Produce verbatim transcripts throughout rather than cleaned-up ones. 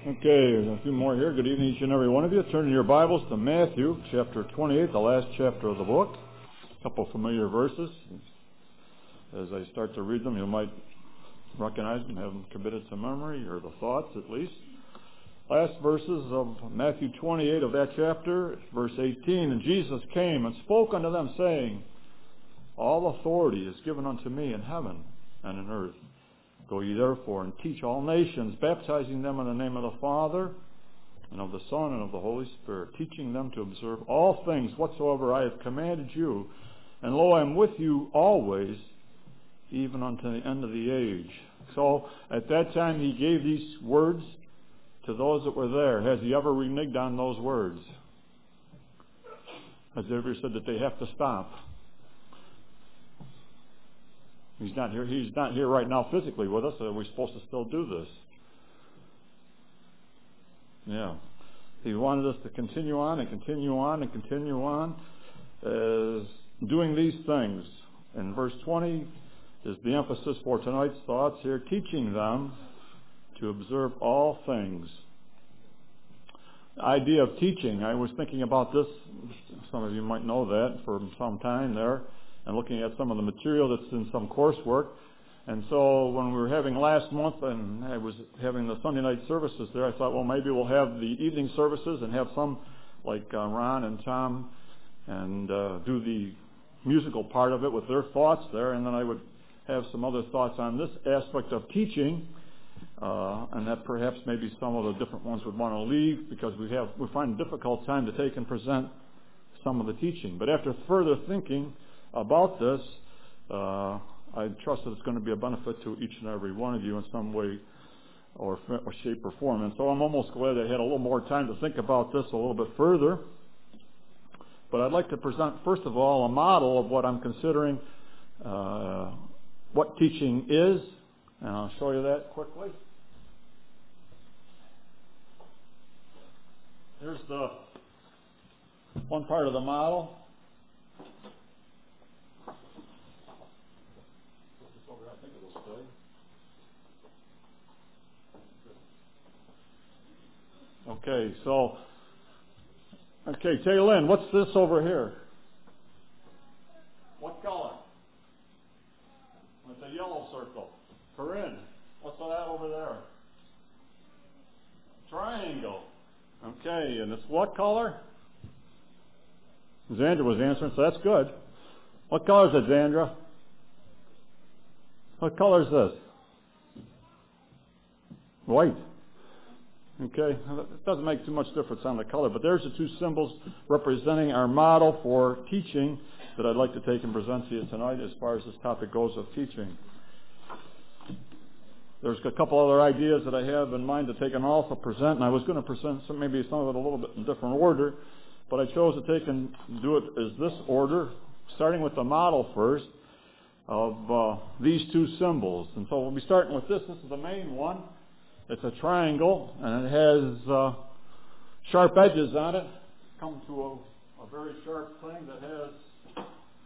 Okay, there's a few more here. Good evening, each and every one of you. Turn in your Bibles to Matthew chapter twenty-eight, the last chapter of the book. A couple familiar verses. As I start to read them, you might recognize them, have them committed to memory, or the thoughts at least. Last verses of Matthew twenty-eight of that chapter, verse eighteen. And Jesus came and spoke unto them, saying, All authority is given unto me in heaven and in earth. Go ye therefore and teach all nations, baptizing them in the name of the Father, and of the Son, and of the Holy Spirit, teaching them to observe all things whatsoever I have commanded you. And lo, I am with you always, even unto the end of the age. So, at that time he gave these words to those that were there. Has he ever reneged on those words? Has he ever said that they have to stop? He's not here. He's not here right now physically with us. Are we supposed to still do this? Yeah. He wanted us to continue on and continue on and continue on as doing these things. And verse twenty is the emphasis for tonight's thoughts here, teaching them to observe all things. The idea of teaching, I was thinking about this, some of you might know that, for some time there, and looking at some of the material that's in some coursework. And so when we were having last month and I was having the Sunday night services there, I thought, well, maybe we'll have the evening services and have some like uh, Ron and Tom and uh, do the musical part of it with their thoughts there, and then I would have some other thoughts on this aspect of teaching, uh, and that perhaps maybe some of the different ones would want to leave because we have we find a difficult time to take and present some of the teaching. But after further thinking about this, uh, I trust that it's going to be a benefit to each and every one of you in some way or, or shape or form. And so I'm almost glad I had a little more time to think about this a little bit further. But I'd like to present, first of all, a model of what I'm considering uh, what teaching is, and I'll show you that quickly. Here's the one part of the model. Okay, so, okay, Taylin, what's this over here? What color? It's a yellow circle. Corinne, what's that over there? Triangle. Okay, and it's what color? Zandra was answering, so that's good. What color is it, Zandra? What color is this? White. Okay, it doesn't make too much difference on the color, but there's the two symbols representing our model for teaching that I'd like to take and present to you tonight as far as this topic goes of teaching. There's a couple other ideas that I have in mind to take and also present, and I was going to present some, maybe some of it a little bit in different order, but I chose to take and do it as this order, starting with the model first of uh, these two symbols. And so we'll be starting with this. This is the main one. It's a triangle, and it has uh, sharp edges on it. Come to a, a very sharp thing that has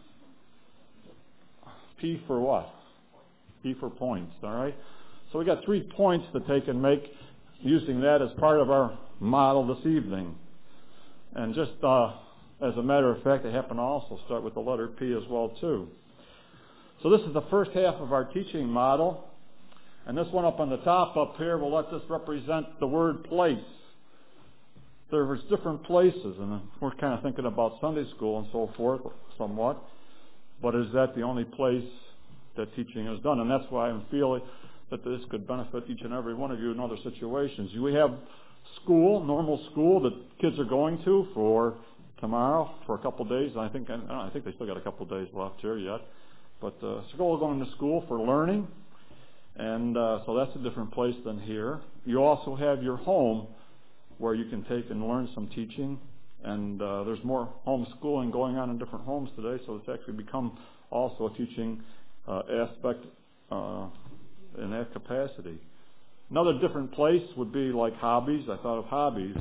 P for what? P for points, all right? So we got three points to take and make using that as part of our model this evening. And just uh, as a matter of fact, I happen to also start with the letter P as well, too. So this is the first half of our teaching model. And this one up on the top up here will let this represent the word place. There's different places, and we're kind of thinking about Sunday school and so forth somewhat. But is that the only place that teaching is done? And that's why I'm feeling that this could benefit each and every one of you in other situations. We have school, normal school that kids are going to for tomorrow for a couple of days. I think I, don't know, I think they still got a couple of days left here yet. But uh, so going to school for learning. And uh, so that's a different place than here. You also have your home where you can take and learn some teaching. And uh, there's more homeschooling going on in different homes today, so it's actually become also a teaching uh, aspect uh, in that capacity. Another different place would be like hobbies. I thought of hobbies.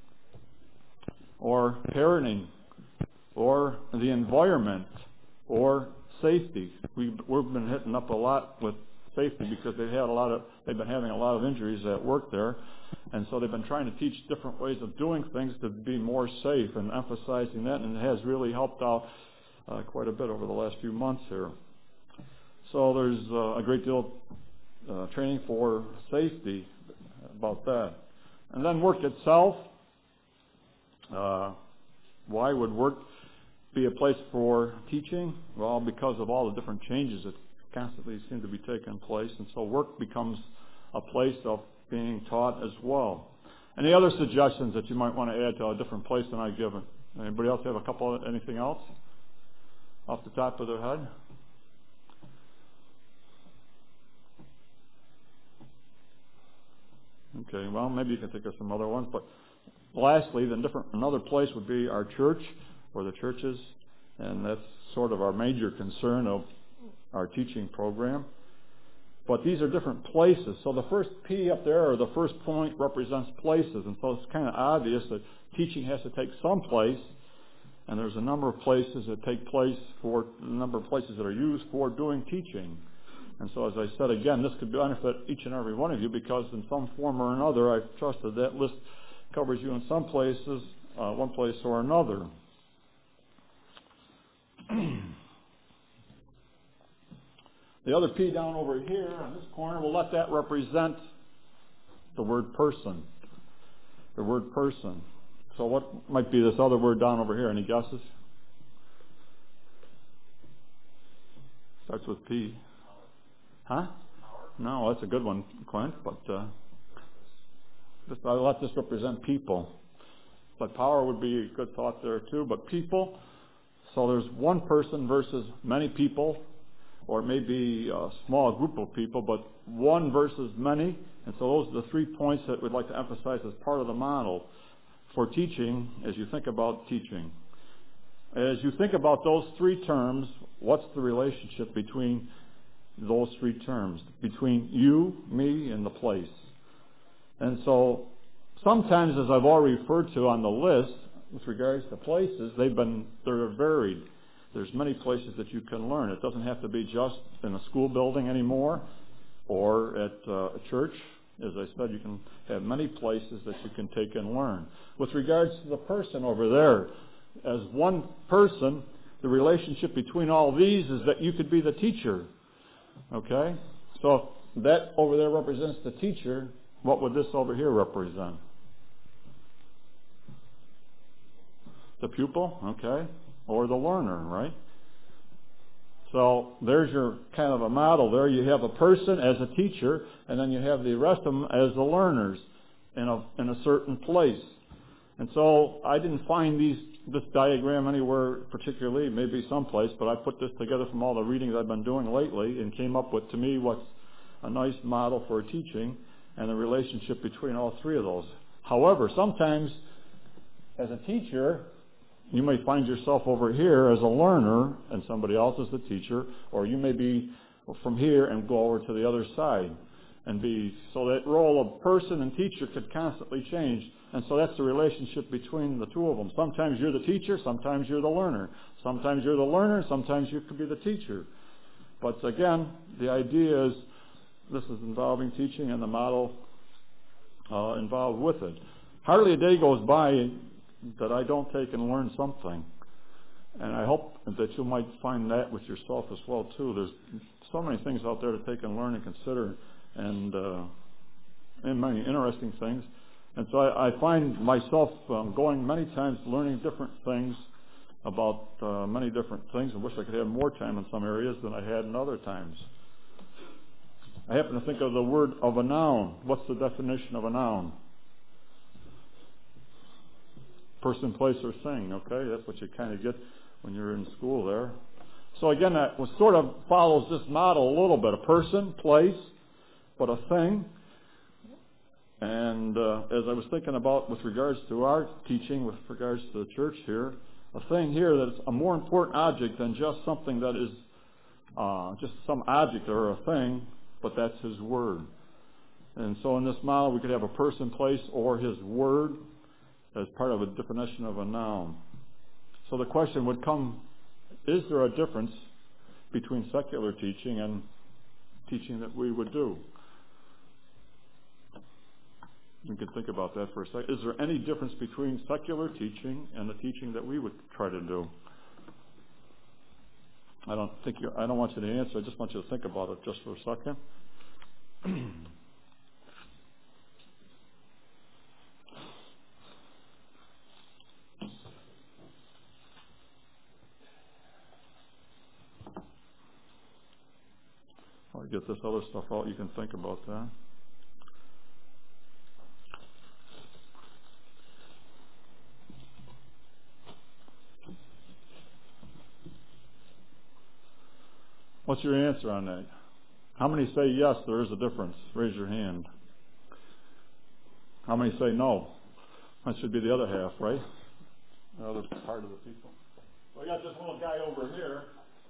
Or parenting. Or the environment. Or safety. We've, we've been hitting up a lot with safety because they had a lot of they've been having a lot of injuries at work there, and so they've been trying to teach different ways of doing things to be more safe and emphasizing that, and it has really helped out uh, quite a bit over the last few months here. So there's uh, a great deal of uh, training for safety about that, and then work itself. Uh, why would work be a place for teaching? Well, because of all the different changes that constantly seem to be taking place, and so work becomes a place of being taught as well. Any other suggestions that you might want to add to a different place than I've given? Anybody else have a couple of anything else off the top of their head? Okay, well, maybe you can think of some other ones, but lastly, then different another place would be our church or the churches, and that's sort of our major concern of our teaching program. But these are different places. So the first P up there, or the first point, represents places, and so it's kind of obvious that teaching has to take some place, and there's a number of places that take place for a number of places that are used for doing teaching. And so, as I said again, this could benefit each and every one of you because in some form or another, I've trusted that list covers you in some places, uh, one place or another. The other P down over here on this corner, we'll let that represent the word person. The word person. So what might be this other word down over here? Any guesses? Starts with P. Huh? No, that's a good one, Clint, but uh, just, I'll let this represent people. But power would be a good thought there too, but people. So there's one person versus many people, or it may be a small group of people, but one versus many. And so those are the three points that we'd like to emphasize as part of the model for teaching as you think about teaching. As you think about those three terms, what's the relationship between those three terms? Between you, me, and the place. And so sometimes, as I've already referred to on the list, with regards to places, they've been, they're varied. There's many places that you can learn. It doesn't have to be just in a school building anymore or at uh, a church. As I said, you can have many places that you can take and learn. With regards to the person over there, as one person, the relationship between all these is that you could be the teacher. Okay? So if that over there represents the teacher, what would this over here represent? The pupil, okay, or the learner, right? So there's your kind of a model there. You have a person as a teacher, and then you have the rest of them as the learners in a in a certain place. And so I didn't find these this diagram anywhere particularly, maybe someplace, but I put this together from all the readings I've been doing lately and came up with, to me, what's a nice model for teaching and the relationship between all three of those. However, sometimes as a teacher, you may find yourself over here as a learner and somebody else is the teacher, or you may be from here and go over to the other side and be, so that role of person and teacher could constantly change. And so that's the relationship between the two of them. Sometimes you're the teacher, sometimes you're the learner. Sometimes you're the learner, sometimes you could be the teacher. But again, the idea is this is involving teaching and the model uh, involved with it. Hardly a day goes by that I don't take and learn something. And I hope that you might find that with yourself as well, too. There's so many things out there to take and learn and consider, and, uh, and many interesting things. And so I, I find myself um, going many times learning different things about uh, many different things. I wish I could have more time in some areas than I had in other times. I happen to think of the word of a noun. What's the definition of a noun? Person, place, or thing, okay? That's what you kind of get when you're in school there. So again, that was sort of follows this model a little bit. A person, place, but a thing. And uh, as I was thinking about with regards to our teaching, with regards to the church here, a thing here that is a more important object than just something that is uh, just some object or a thing, but that's His Word. And so in this model, we could have a person, place, or His Word as part of a definition of a noun. So the question would come, is there a difference between secular teaching and teaching that we would do. You can think about that for a second. Is there any difference between secular teaching and the teaching that we would try to do? I don't think you, I don't want you to answer. I just want you to think about it just for a second. I'll get this other stuff out. You can think about that. What's your answer on that? How many say yes, there is a difference? Raise your hand. How many say no? That should be the other half, right? The other part of the people. We got this little guy over here.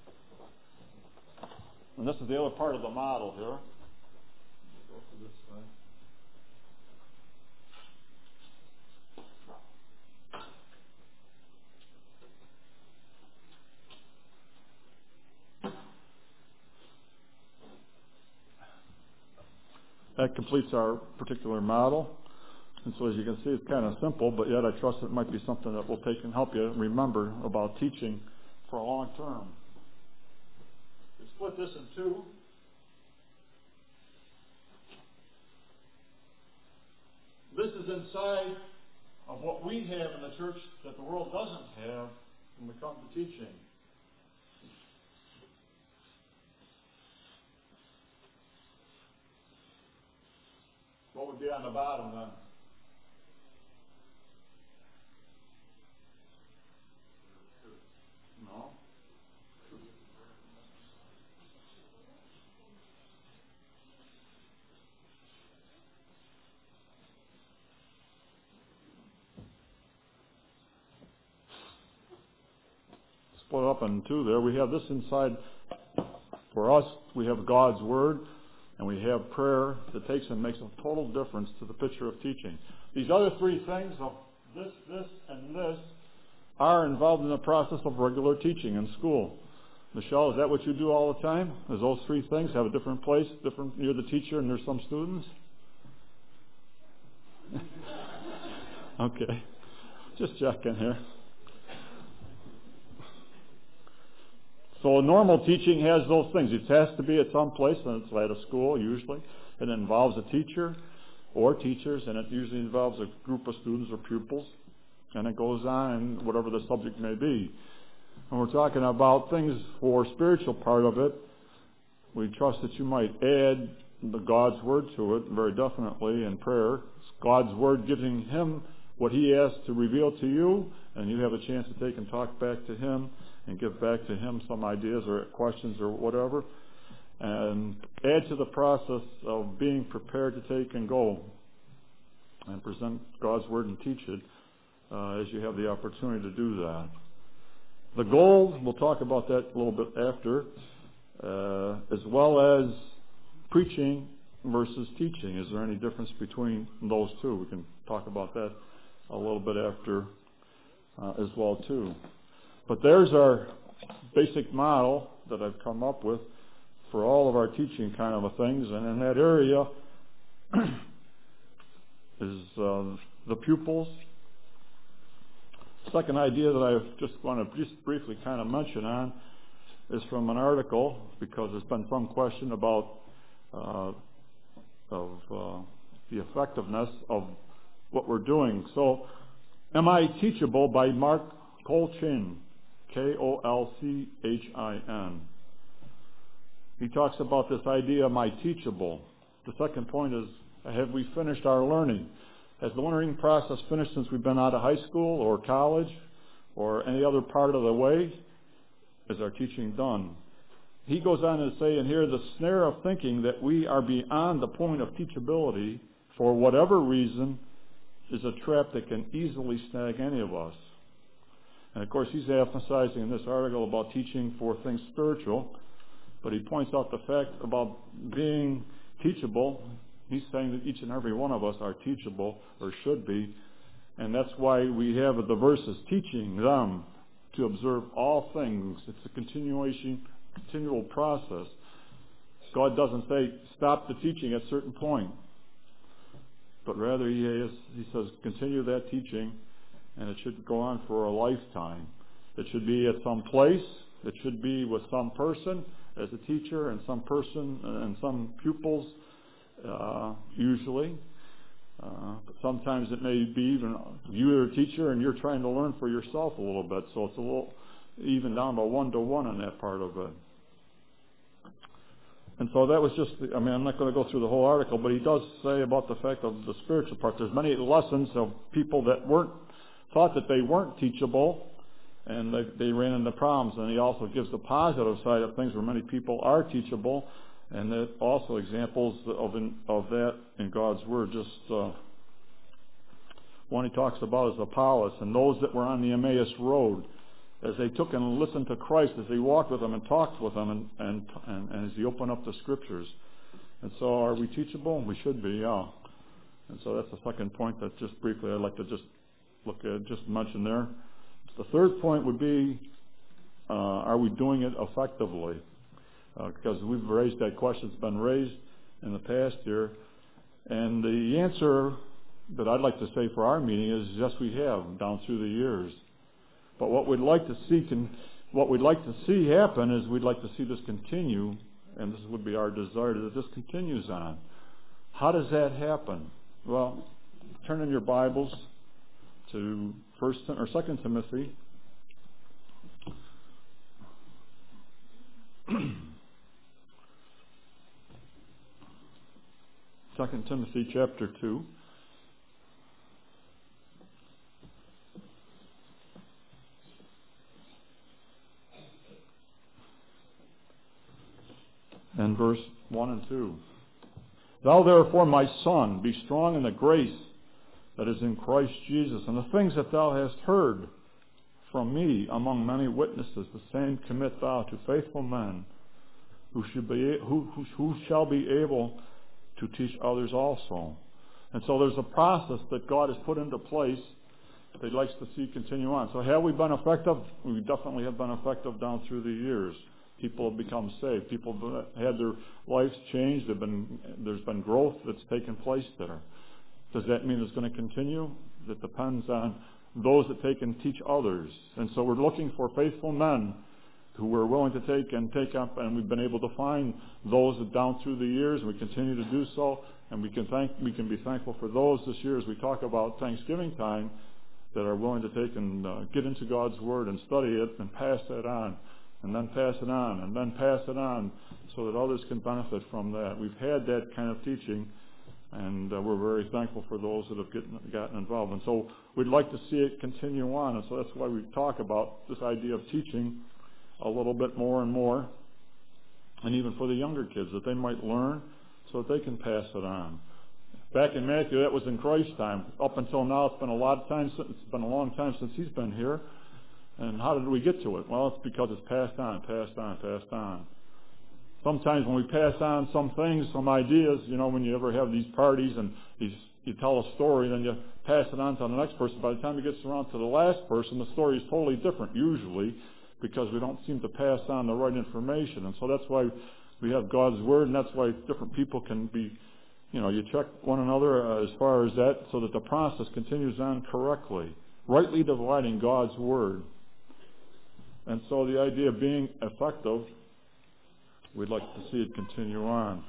And this is the other part of the model here. Go to this side. That completes our particular model. And so as you can see, it's kind of simple, but yet I trust it might be something that will take and help you remember about teaching for a long term. We split this in two. This is inside of what we have in the church that the world doesn't have when we come to teaching. What would be on the bottom then? No. Split up in two there. We have this inside. For us, we have God's Word, and we have prayer that takes and makes a total difference to the picture of teaching. These other three things of this, this, and this are involved in the process of regular teaching in school. Michelle, is that what you do all the time? Does those three things have a different place? Different? You're the teacher and there's some students? Okay. Just checking here. So normal teaching has those things. It has to be at some place, and it's at a school usually. It involves a teacher or teachers, and it usually involves a group of students or pupils. And it goes on, whatever the subject may be. And we're talking about things for spiritual part of it. We trust that you might add the God's Word to it, very definitely, in prayer. It's God's Word giving Him what He has to reveal to you, and you have a chance to take and talk back to Him and give back to Him some ideas or questions or whatever. And add to the process of being prepared to take and go and present God's Word and teach it uh, as you have the opportunity to do that. The goal, we'll talk about that a little bit after, uh, as well as preaching versus teaching. Is there any difference between those two? We can talk about that a little bit after uh, as well too. But there's our basic model that I've come up with for all of our teaching kind of things. And in that area is uh, the pupils. Second idea that I just want to just briefly kind of mention on is from an article, because there's been some question about uh, of uh, the effectiveness of what we're doing. So, Am I Teachable by Mark Kolchin, K O L C H I N. He talks about this idea, am I teachable? The second point is, have we finished our learning? Has the learning process finished since we've been out of high school or college or any other part of the way? Is our teaching done? He goes on to say in here, the snare of thinking that we are beyond the point of teachability for whatever reason is a trap that can easily snag any of us. And of course, he's emphasizing in this article about teaching for things spiritual, but he points out the fact about being teachable. He's saying that each and every one of us are teachable, or should be, and that's why we have the verses teaching them to observe all things. It's a continuation, continual process. God doesn't say stop the teaching at a certain point, but rather he, is, he says continue that teaching, and it should go on for a lifetime. It should be at some place. It should be with some person as a teacher and some person and some pupils, uh, usually. Uh, but sometimes it may be even you're a teacher and you're trying to learn for yourself a little bit, so it's a little even down to one-to-one on that part of it. And so that was just, I mean, I'm not going to go through the whole article, but he does say about the fact of the spiritual part. There's many lessons of people that weren't, thought that they weren't teachable, and they, they ran into problems. And he also gives the positive side of things where many people are teachable, and that also examples of in, of that in God's Word. Just uh, one he talks about is Apollos and those that were on the Emmaus Road, as they took and listened to Christ, as he walked with them and talked with them, and, and, and, and as he opened up the Scriptures. And so are we teachable? We should be, yeah. And so that's the second point that just briefly I'd like to just look at, just mention there. The third point would be, uh, are we doing it effectively? Uh, because we've raised that question. It's been raised in the past year. And the answer that I'd like to say for our meeting is, yes, we have, down through the years. But what we'd like to see can, what we'd like to see happen is we'd like to see this continue, and this would be our desire that this continues on. How does that happen? Well, turn in your Bibles to First or Second Timothy. Second Timothy chapter two. And verse one and two. Thou therefore, my son, be strong in the grace that is in Christ Jesus, and the things that thou hast heard from me among many witnesses, the same commit thou to faithful men, who should be who, who, who shall be able to teach others also. And so there's a process that God has put into place that He likes to see continue on. So have we been effective? We definitely have been effective down through the years. People have become saved. People have had their lives changed. There's been, there's been growth that's taken place there. Does that mean it's going to continue? That depends on those that take and teach others. And so we're looking for faithful men who are willing to take and take up, and we've been able to find those that down through the years, and we continue to do so, and we can thank, we can be thankful for those this year as we talk about Thanksgiving time that are willing to take and uh, get into God's Word and study it and pass that on. And then pass it on, and then pass it on, so that others can benefit from that. We've had that kind of teaching, and uh, we're very thankful for those that have gotten, gotten involved. And so we'd like to see it continue on, and so that's why we talk about this idea of teaching a little bit more and more, and even for the younger kids, that they might learn so that they can pass it on. Back in Matthew, that was in Christ's time. Up until now, it's been a lot of time, since, it's been a long time since he's been here. And how did we get to it? Well, it's because it's passed on, passed on, passed on. Sometimes when we pass on some things, some ideas, you know, when you ever have these parties and these, you tell a story, then you pass it on to the next person. By the time it gets around to the last person, the story is totally different, usually, because we don't seem to pass on the right information. And so that's why we have God's Word, and that's why different people can be, you know, you check one another uh, as far as that, so that the process continues on correctly, rightly dividing God's Word. And so the idea of being effective, we'd like to see it continue on.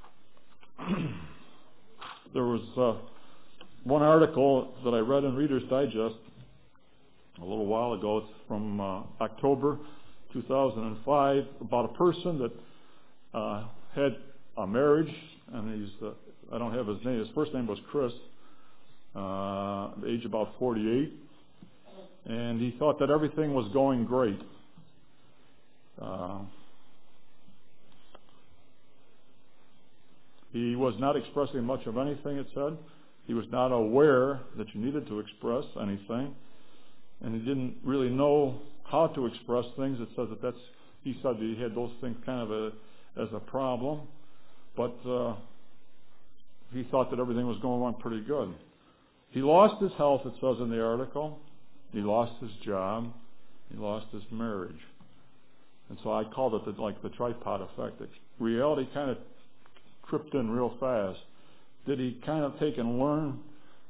There was uh, one article that I read in Reader's Digest a little while ago. It's from uh, October two thousand five, about a person that uh, had a marriage, and he's, uh, I don't have his name, his first name was Chris, uh, age about forty-eight. And he thought that everything was going great. Uh, he was not expressing much of anything, it said. He was not aware that you needed to express anything. And he didn't really know how to express things. It says that that's, he said that he had those things kind of a, as a problem. But uh, he thought that everything was going on pretty good. He lost his health, it says in the article. He lost his job. He lost his marriage. And so I called it the, like the tripod effect. Reality kind of tripped in real fast. Did he kind of take and learn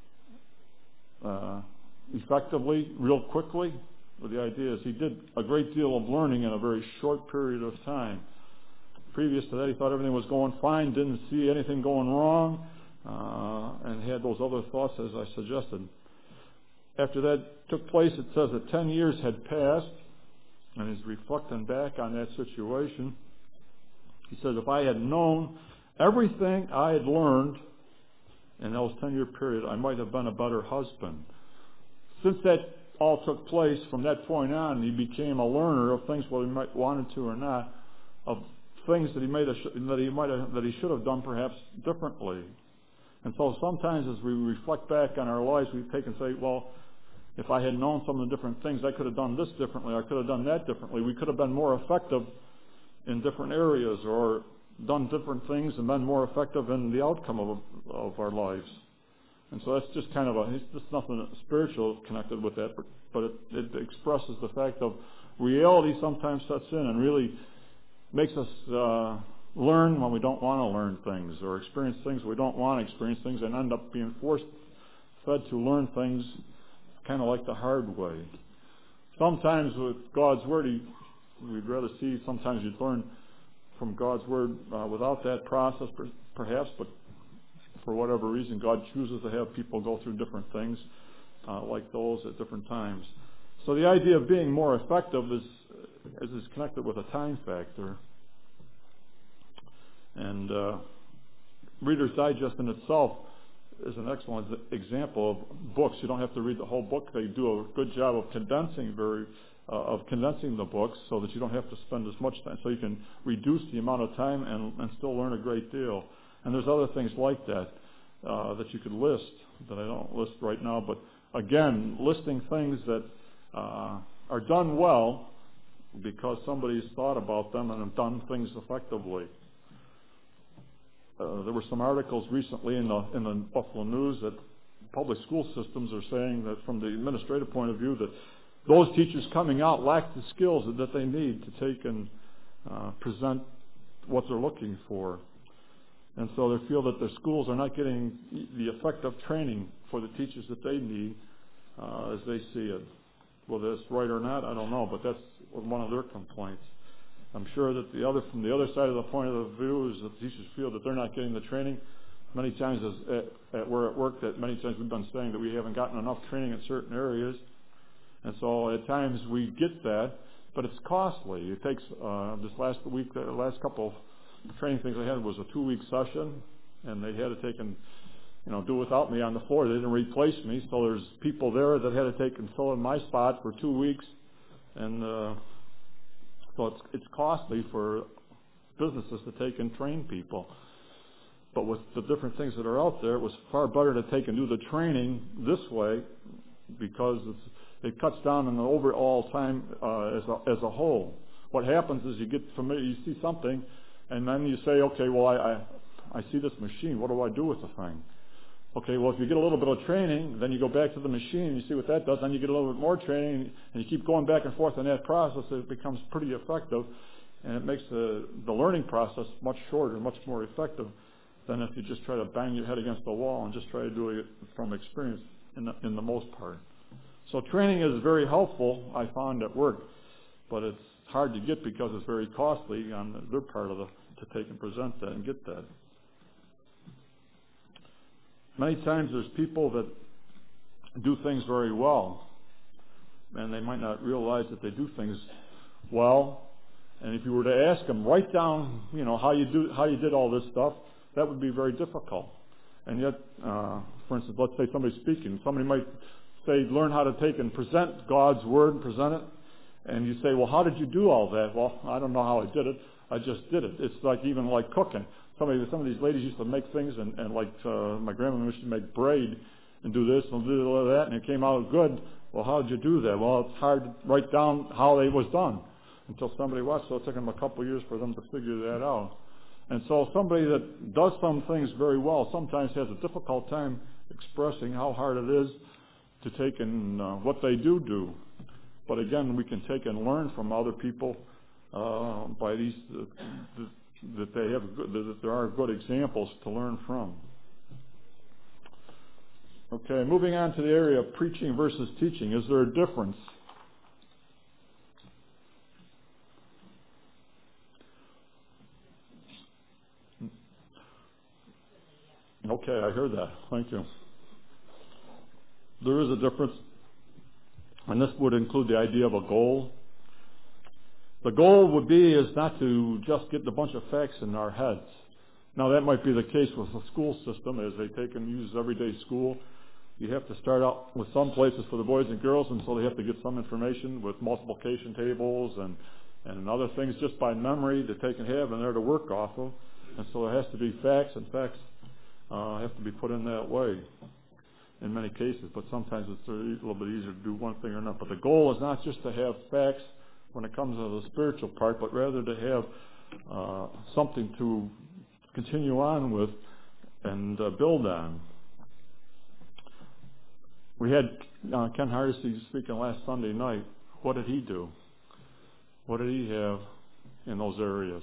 uh, effectively, real quickly? Well, the idea is he did a great deal of learning in a very short period of time. Previous to that, he thought everything was going fine, didn't see anything going wrong, uh, and had those other thoughts as I suggested. After that took place, it says that ten years had passed, and he's reflecting back on that situation. He says, if I had known everything I had learned in those ten-year period, I might have been a better husband. Since that all took place, from that point on, he became a learner of things, whether he might wanted to or not, of things that he might have, that he might have, that he should have done perhaps differently. And so sometimes as we reflect back on our lives, we take and say, well, if I had known some of the different things, I could have done this differently, I could have done that differently. We could have been more effective in different areas, or done different things and been more effective in the outcome of, of our lives. And so that's just kind of a, it's just nothing spiritual connected with that, but, but it, it expresses the fact of reality sometimes sets in and really makes us uh, learn when we don't want to learn things, or experience things we don't want to experience things, and end up being forced, fed to learn things kind of like the hard way. Sometimes with God's Word, he, we'd rather see, sometimes you'd learn from God's Word uh, without that process, per, perhaps, but for whatever reason, God chooses to have people go through different things uh, like those at different times. So the idea of being more effective is, is, is connected with a time factor. And uh, Reader's Digest in itself is an excellent example of books. You don't have to read the whole book. They do a good job of condensing very uh, of condensing the books so that you don't have to spend as much time, so you can reduce the amount of time and, and still learn a great deal. And there's other things like that uh, that you could list that I don't list right now. But again, listing things that uh, are done well because somebody's thought about them and have done things effectively. Uh, there were some articles recently in the in the Buffalo News that public school systems are saying that from the administrative point of view that those teachers coming out lack the skills that they need to take and uh, present what they're looking for. And so they feel that their schools are not getting the effective training for the teachers that they need uh, as they see it. Whether that's right or not, I don't know, but that's one of their complaints. I'm sure that the other, from the other side of the point of the view, is that the teachers feel that they're not getting the training. Many times, as at, at, we're at work, that many times we've been saying that we haven't gotten enough training in certain areas, and so at times we get that, but it's costly. It takes uh, this last week, the last couple of training things I had was a two-week session, and they had to take and you know do without me on the floor. They didn't replace me, so there's people there that had to take and fill in my spot for two weeks, and uh, so it's it's costly for businesses to take and train people. But with the different things that are out there, it was far better to take and do the training this way because it's, it cuts down on the overall time uh, as a, as a whole. What happens is you get familiar, you see something, and then you say, okay, well, I, I I see this machine. What do I do with the thing? Okay, well, if you get a little bit of training, then you go back to the machine, you see what that does, then you get a little bit more training, and you keep going back and forth in that process. It becomes pretty effective, and it makes the, the learning process much shorter, much more effective than if you just try to bang your head against the wall and just try to do it from experience in the, in the most part. So training is very helpful, I found, at work, but it's hard to get because it's very costly on their part of the to take and present that and get that. Many times there's people that do things very well, and they might not realize that they do things well. And if you were to ask them, write down, you know, how you do, how you did all this stuff, that would be very difficult. And yet, uh, for instance, let's say somebody's speaking. Somebody might say, learn how to take and present God's Word and present it. And you say, well, how did you do all that? Well, I don't know how I did it. I just did it. It's like even like cooking. Somebody, some of these ladies used to make things, and, and like uh, my grandmother used to make braid and do this and do all that, and it came out good. Well, how did you do that? Well, it's hard to write down how it was done until somebody watched, so it took them a couple of years for them to figure that out. And so somebody that does some things very well sometimes has a difficult time expressing how hard it is to take and uh, what they do do. But again, we can take and learn from other people uh, by these uh, th- that they have good, that there are good examples to learn from. Okay, moving on to the area of preaching versus teaching. Is there a difference? Okay, I heard that. Thank you. There is a difference, and this would include the idea of a goal. The goal would be is not to just get a bunch of facts in our heads. Now, that might be the case with the school system, as they take and use everyday school. You have to start out with some places for the boys and girls, and so they have to get some information with multiplication tables and, and other things just by memory that they can have and they're to work off of. And so there has to be facts, and facts uh, have to be put in that way in many cases. But sometimes it's a little bit easier to do one thing or not. But the goal is not just to have facts when it comes to the spiritual part, but rather to have uh, something to continue on with and uh, build on. We had uh, Ken Hardesty speaking last Sunday night. What did he do? What did he have in those areas?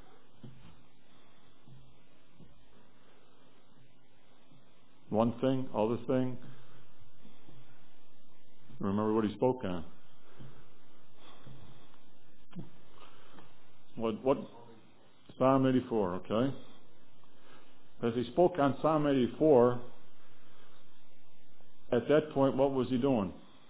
One thing, other thing. Remember what he spoke on. What? What? Psalm eighty-four. Okay. As he spoke on Psalm eighty-four, at that point, what was he doing?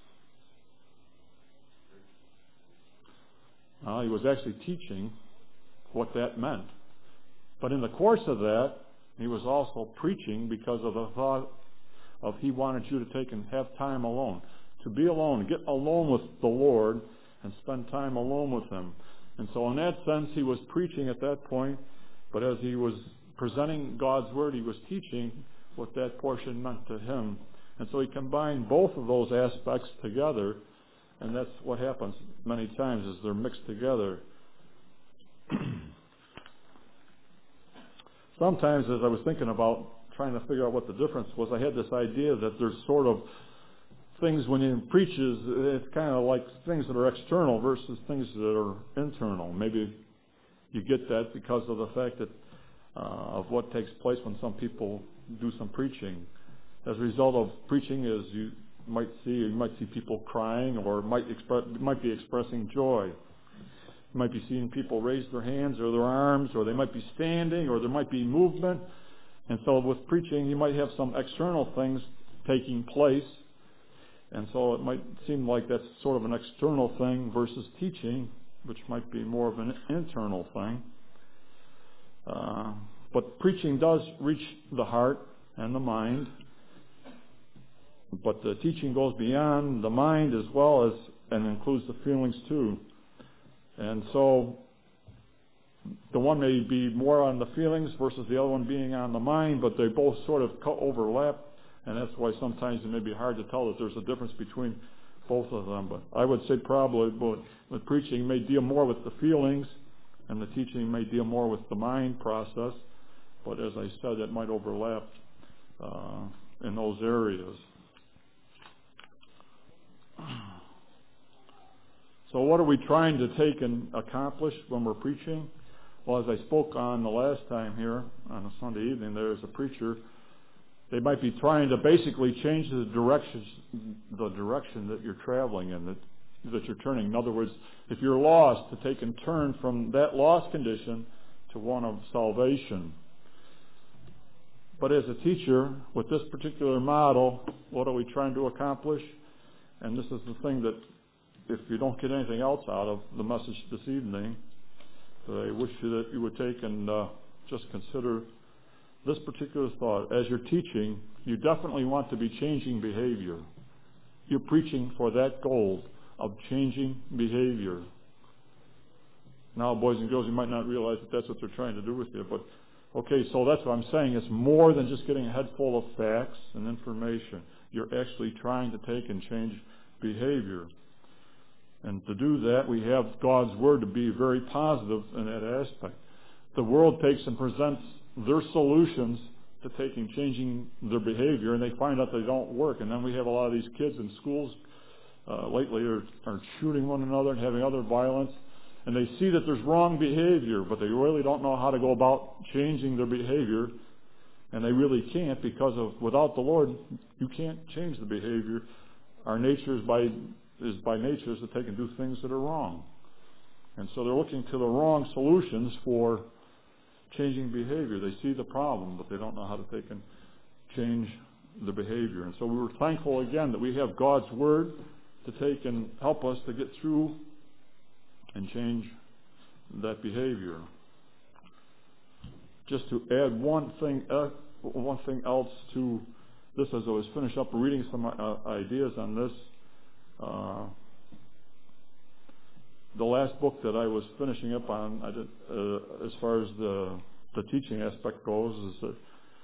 Uh, he was actually teaching what that meant. But in the course of that, he was also preaching because of the thought of he wanted you to take and have time alone. To be alone, get alone with the Lord and spend time alone with Him. And so in that sense, he was preaching at that point, but as he was presenting God's Word, he was teaching what that portion meant to him. And so he combined both of those aspects together, and that's what happens many times is they're mixed together. Sometimes as I was thinking about trying to figure out what the difference was, I had this idea that there's sort of things when he preaches, it's kind of like things that are external versus things that are internal. Maybe you get that because of the fact that uh, of what takes place when some people do some preaching. As a result of preaching, is you might see you might see people crying, or might express might be expressing joy. You might be seeing people raise their hands or their arms, or they might be standing, or there might be movement. And so with preaching, you might have some external things taking place. And so it might seem like that's sort of an external thing versus teaching, which might be more of an internal thing. Uh, but preaching does reach the heart and the mind. But the teaching goes beyond the mind as well as, and includes the feelings too. And so the one may be more on the feelings versus the other one being on the mind, but they both sort of overlap, and that's why sometimes it may be hard to tell that there's a difference between both of them. But I would say probably but with preaching may deal more with the feelings, and the teaching may deal more with the mind process. But as I said, it might overlap uh, in those areas. So what are we trying to take and accomplish when we're preaching? Well, as I spoke on the last time here on a Sunday evening, there's a preacher. They might be trying to basically change the direction, the direction that you're traveling in, that, that you're turning. In other words, if you're lost, to take and turn from that lost condition to one of salvation. But as a teacher, with this particular model, what are we trying to accomplish? And this is the thing that, if you don't get anything else out of the message this evening, I wish you that you would take and uh, just consider this particular thought. As you're teaching, you definitely want to be changing behavior. You're preaching for that goal of changing behavior. Now, boys and girls, you might not realize that that's what they're trying to do with you, but okay, so that's what I'm saying. It's more than just getting a head full of facts and information. You're actually trying to take and change behavior. And to do that, we have God's Word to be very positive in that aspect. The world takes and presents their solutions to taking, changing their behavior, and they find out they don't work. And then we have a lot of these kids in schools uh, lately are, are shooting one another and having other violence. and they see that there's wrong behavior, but they really don't know how to go about changing their behavior, and they really can't because of without the Lord, you can't change the behavior. Our nature is by is by nature is that they can do things that are wrong, and so they're looking to the wrong solutions for changing behavior. They see the problem, but they don't know how to take and change the behavior. And so we were thankful again that we have God's Word to take and help us to get through and change that behavior. Just to add one thing, uh, one thing else to this, as I was finishing up reading some uh, ideas on this. Uh, the last book that I was finishing up on, I did, uh, as far as the the teaching aspect goes, is that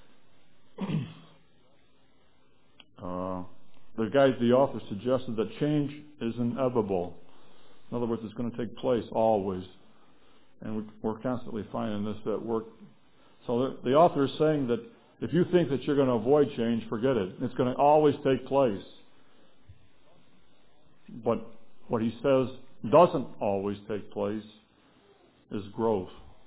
uh, the guy, the author, suggested that change is inevitable. In other words, it's going to take place always, and we, we're constantly finding this at work. So the, the author is saying that if you think that you're going to avoid change, forget it. It's going to always take place. But what he says doesn't always take place is growth.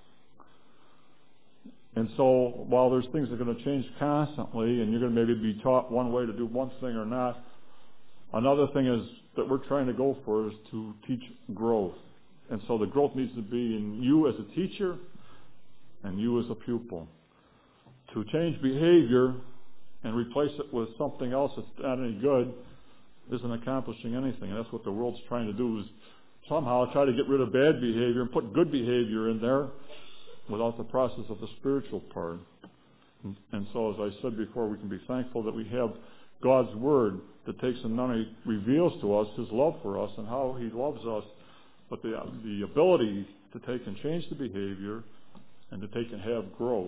And so while there's things that are going to change constantly, and you're going to maybe be taught one way to do one thing or not, another thing is that we're trying to go for is to teach growth. And so the growth needs to be in you as a teacher and you as a pupil. To change behavior and replace it with something else that's not any good isn't accomplishing anything. And that's what the world's trying to do, is somehow try to get rid of bad behavior and put good behavior in there without the process of the spiritual part. And, and so, as I said before, we can be thankful that we have God's Word that takes and not only reveals to us His love for us and how He loves us, but the, the ability to take and change the behavior and to take and have growth.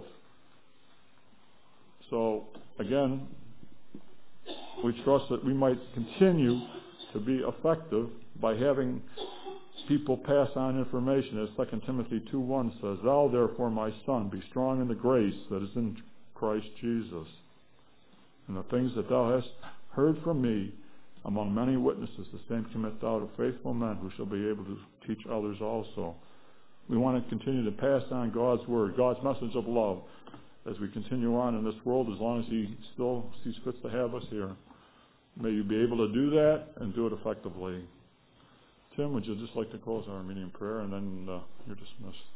So, again, we trust that we might continue to be effective by having people pass on information, as Second Timothy two one says, "Thou therefore, my son, be strong in the grace that is in Christ Jesus. And the things that thou hast heard from me among many witnesses, the same commit thou to faithful men who shall be able to teach others also." We want to continue to pass on God's Word, God's message of love, as we continue on in this world, as long as He still sees fit to have us here. May you be able to do that and do it effectively. Tim, would you just like to close our meeting in prayer, and then uh, you're dismissed.